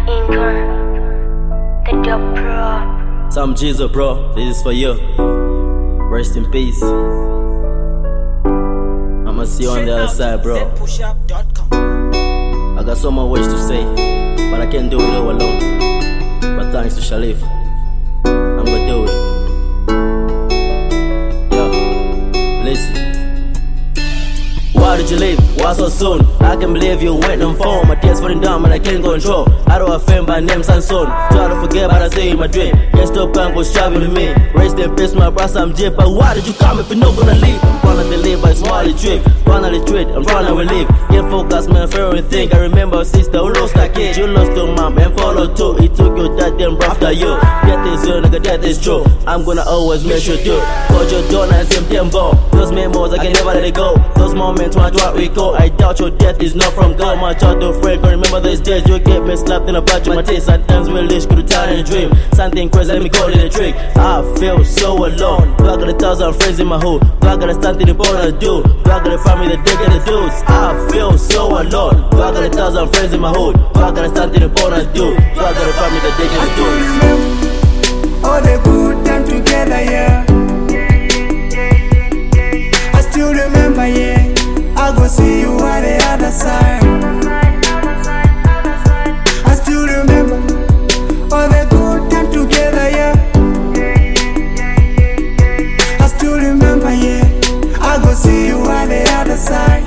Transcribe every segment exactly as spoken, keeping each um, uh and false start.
Inker, the dub pro. Some Jesus, bro, this is for you. Rest in peace. I'ma see you on the other side, bro. I got so much ways to say, but I can't do it all alone. But thanks to Shalif, I'm gonna do it. Yo, listen. Why did you leave? Why so soon? I can't believe you went on phone. My tears falling down, man, I can't control. I don't offend by name Sanson. Try to forget, but I say in my dream. Can't stop, can't go striving with me. Raised in peace, my brass, I'm jip. But why did you come if you're not gonna leave? I'm trying to live by small trip. Run the treat, I'm trying to relieve. Can't focus, man, favorite thing. I remember a sister who lost her kid. You lost your mom and followed too. He took your dad, then after you. Death is real, nigga, death is true. I'm gonna always make sure to hold your door and same tempo. Those memories, I can never let it go. Those moments when I try to recall, I doubt your death is not from God. My childhood friend can remember those days. You get me slapped in a patch of my teeth. Sometimes we wish could turn in a dream. Something crazy, let me call it a trick. I feel so alone. Do I got a thousand friends in my hood? Do I got a something important to do? Do I got a family that dig at the dudes? I feel so alone. Do I got a thousand friends in my hood? Do I got a something important to do? Do I got a family that dig at the dudes? I still remember all the good time together, yeah. I still remember, yeah. I go see you on the other side. I still remember all the good time together, yeah. I still remember, yeah. I go see you on the other side.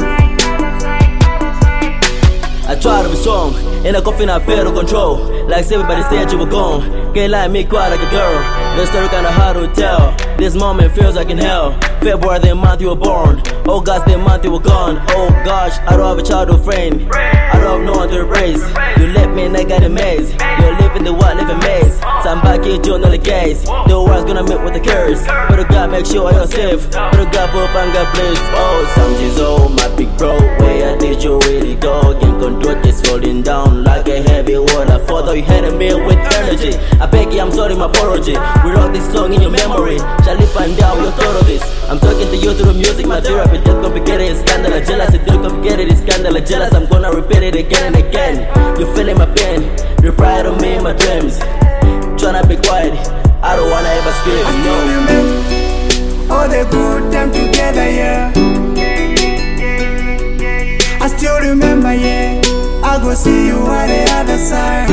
I try to be strong, in a coffin I feel to control. Like everybody said you were gone. Can't lie, me quiet like a girl. The story kinda hard to tell. This moment feels like in hell. February the month you were born. August the month you were gone. Oh gosh, I don't have a childhood friend. I don't have no one to embrace. You left me and I got a maze. You're living the world, living maze. So I'm back here doing all the gaze. The world's gonna meet with the curse. But God make sure you're safe. But God for and God bless. Oh, something's old, my big bro. Where did you really go? Can't control this falling down like a heavy waterfall. Though you had a meal with energy. I beg you, I'm sorry, my apology. We wrote this song in your memory. Shall you find out your thought of this? I'm talking to you through the music, my therapy. Just complicated, it's scandal, jealous. It's too complicated, it's scandal, jealous. I'm gonna repeat it again and again. You feeling my pain, you pride on me in my dreams. Tryna be quiet, I don't wanna ever scream. I still No. remember all the good time together, yeah. I still remember, yeah. I go see you on the other side.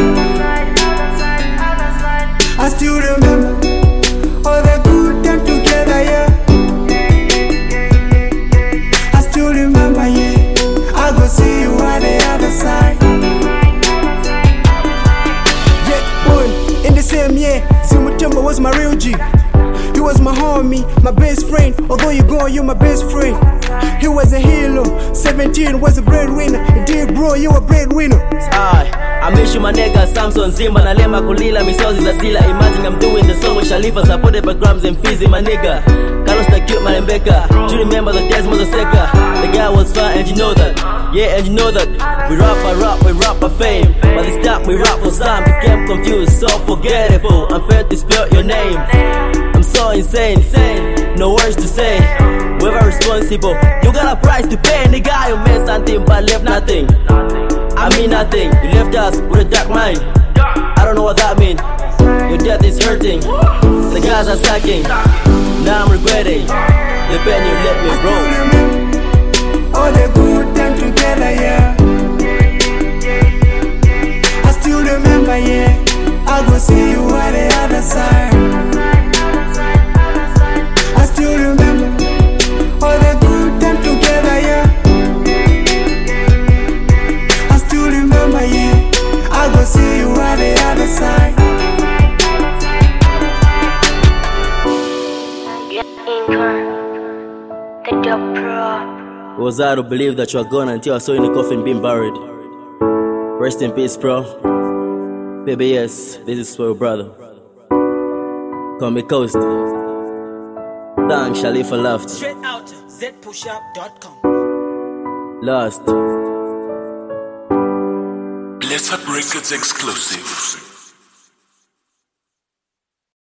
I still remember all the good time together, yeah. I still remember, yeah. I go see you on the other side. Yeah, born in the same year. Simutemba was my real G. He was my homie, my best friend. Although you gone, you're my best friend. He was a hero. seventeen was a breadwinner. Indeed, bro, you a breadwinner. Aye, I miss you, my nigga. Samson Zimba, Nalema Kulila, Misozi Zasila. Imagine I'm doing the song with Shalifa, supported by Grams and Fizzy, my nigga. Carlos the cute, man, and Becca. Do you remember the days, Mother Seca? The guy was fine, and you know that. Yeah, and you know that. We rap, I rap, we rap for fame. But this time we rap for some. Became confused, so forgettable. Unfair to spell your name. I'm so insane, insane. No words to say. We're very responsible. You got a price to pay. The guy who made something but left nothing. I mean nothing. You left us with a dark mind. I don't know what that means. Your death is hurting. The guys are sucking. Now I'm regretting the pain you let me, bro. I still remember all the good time together, yeah. I still remember, yeah. I go see you on the other side. I still remember all the good time together, yeah. I still remember, yeah. I go see you on the other side. Inker, the dub pro. It was hard to believe that you were gone until I saw you in the coffin being buried. Rest in peace, bro. Baby, yes, this is for your brother. Call me Coast. Thanks, Shalifa left. Straight out z push up dot com. Lost. Blessed Records exclusive.